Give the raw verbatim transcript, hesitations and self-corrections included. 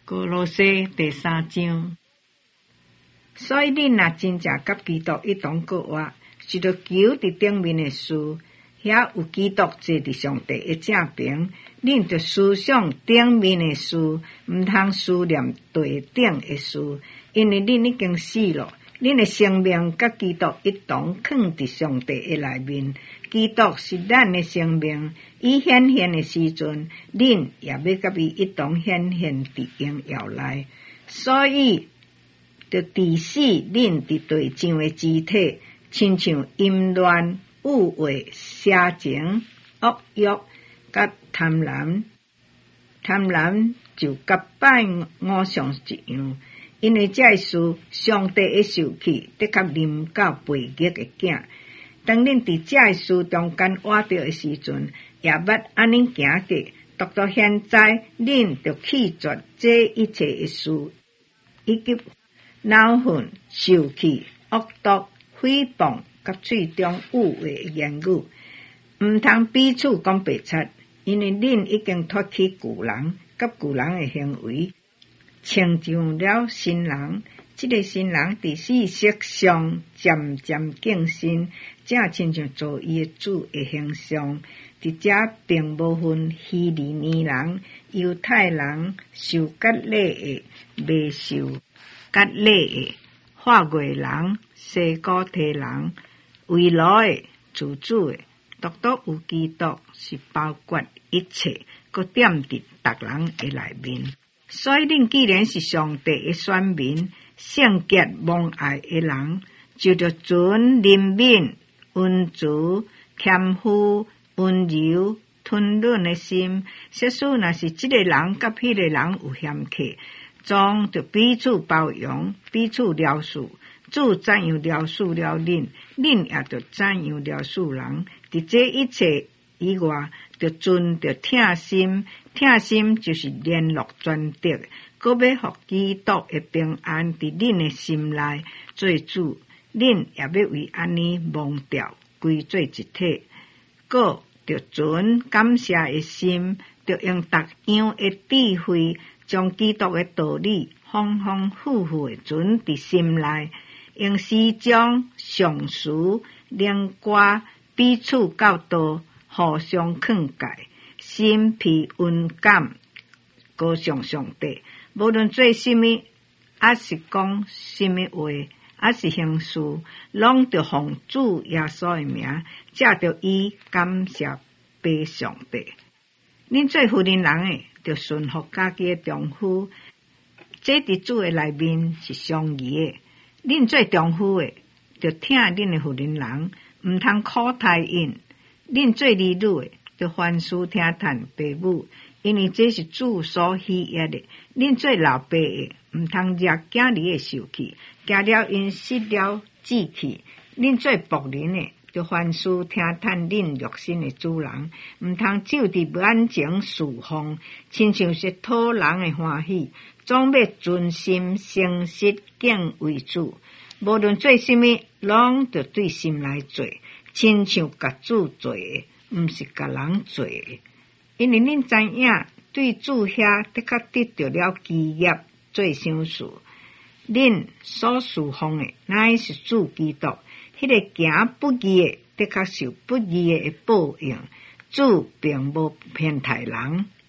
歌罗西第三章。所以恁若真正甲基督一同过活，是着求伫顶面的事，遐有基督坐伫上帝的正边，恁着思想顶面的事，毋通思念地顶的事，因为恁已经死了，恁的生命甲基督一同藏伫上帝的内面。基督是咱的生命，伊显现的时阵，恁也要甲伊一同显现伫荣耀内。所以着治死恁伫地上的肢体，亲像淫乱、污秽、邪情、恶欲、甲贪婪。贪婪就甲拜偶像一样，因为这事上帝会受气，的确临到悖逆的囝。当恁伫这事中间活着的时阵，也捌安尼行过。独到现在，恁着弃绝这一切的事，以及恼恨、受气、恶毒、诽谤，甲喙中污秽的言语，毋通彼此讲白贼，因为恁已经脱去旧人，甲旧人的行为，穿上了新人。这个新人伫事实上渐渐更新，正亲像做伊的主的形象。伫这并无分希利尼人、犹太人、受割礼的、未受割礼的、法外人、西古提人、为奴的、自主的，独独有基督是包括一切，佮踮伫逐人的内面。所以恁既然是上帝的选民，圣洁蒙爱的人，就着存怜悯、温慈、谦虚、温柔、吞忍的心。即使若是这个人甲迄个人有嫌隙，总着彼此包容，彼此饶恕。主怎样饶恕了恁，恁也着怎样饶恕人。伫这一切以外，着存着疼心。疼心就是联络全德，搁要互基督的平安伫恁的心内做主。恁也要为安尼忘掉，归做一体。搁着存感谢的心，着用逐样的智慧，将基督的道理丰丰富富的存伫心内，用诗章、上词、灵歌彼此教导，互相劝诫，心脾温感，高尚上帝。无论做什么，还是讲什么话，还是行事，拢着奉主耶稣的名，借着伊感谢拜上帝。恁做妇人人的，着顺服家己的丈夫，这伫主的内面是相宜的。恁做丈夫的，着疼恁的妇人人，毋通苦待因。恁做儿女的，着凡事听叹爸母，因为这是主所喜悦的。恁做老爸的，毋通惹囝儿的受气，惊了因失了志气。恁做仆人的，着凡事听叹恁肉身的主人，毋通就伫眼前侍奉，亲像是讨人的欢喜，总要专心诚实敬畏主。无论做什么，拢着对心来做，亲像甲主做的，毋是甲人做的。因为恁知影，对主遐的确得到了基业做相事。恁所侍奉的乃是主基督，迄、那个行不义的，的确受不义的报应。主并无偏袒人。